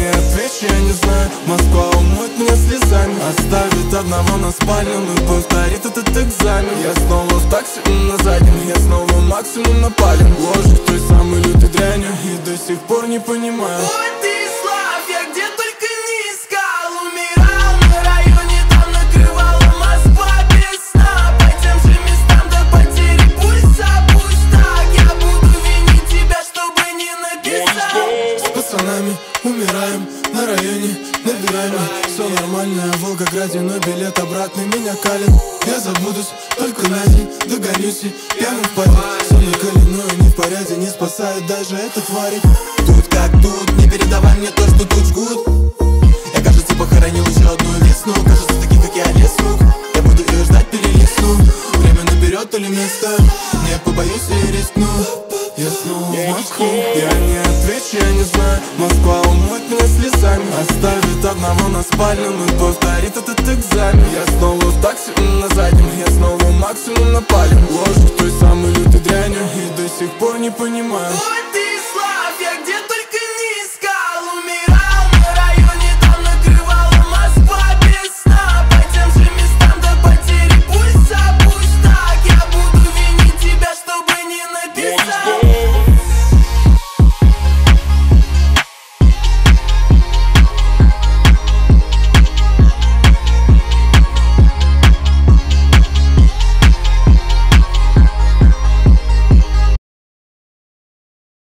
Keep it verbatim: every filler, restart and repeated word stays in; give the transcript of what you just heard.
не отвечу, я не знаю. Москва умоет меня слезами, оставит одного на спальном и повторит этот экзамен. Я снова в такси на заднем, я снова максимум напален. Ложек той самой лютой дрянью и до сих пор не понимаю. Ой, ты слав, я где только не искал. Умирал на районе, там накрывала Москва без сна. По тем же местам до потери пульса. Пусть так, я буду винить тебя, чтобы не написал. С пацанами умираем на районе, набираем. Все нормально, в Волгограде, но билет обратный меня калит. Я забудусь только на день, догонюсь и пьяным в паре. Все наколенное, не в порядке, не спасает даже эта тварь. Тут как тут, не передавай мне то, что тут жгут. Я, кажется, похоронил еще одну весну. Кажется, таких, как я, лес рук. Я буду ее ждать, перелесну. Время наперед или место, не побоюсь и рискну. Я снова в Москву, я не отвечу, я не знаю. Москва умоет меня слезами, оставит одного на спальном и повторит этот экзамен. Я снова в такси на заднем, я снова максимум напален. Ложек той самой лютой дрянью и до сих пор не понимаю. Ой, ты